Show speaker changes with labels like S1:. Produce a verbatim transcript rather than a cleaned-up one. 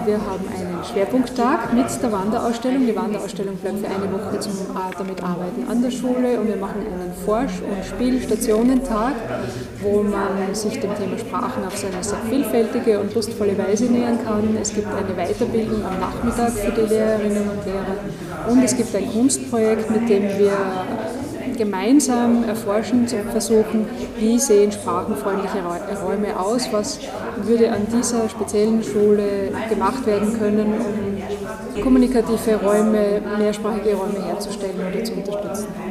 S1: Wir haben einen Schwerpunkttag mit der Wanderausstellung. Die Wanderausstellung bleibt für eine Woche zum damit Arbeiten an der Schule und wir machen einen Forsch- und Spielstationentag, wo man sich dem Thema Sprachen auf so eine sehr vielfältige und lustvolle Weise nähern kann. Es gibt eine Weiterbildung am Nachmittag für die Lehrerinnen und Lehrer und es gibt ein Kunstprojekt, mit dem wir gemeinsam erforschen zu versuchen, wie sehen sprachenfreundliche Räume aus, was würde an dieser speziellen Schule gemacht werden können, um kommunikative Räume, mehrsprachige Räume herzustellen oder zu unterstützen.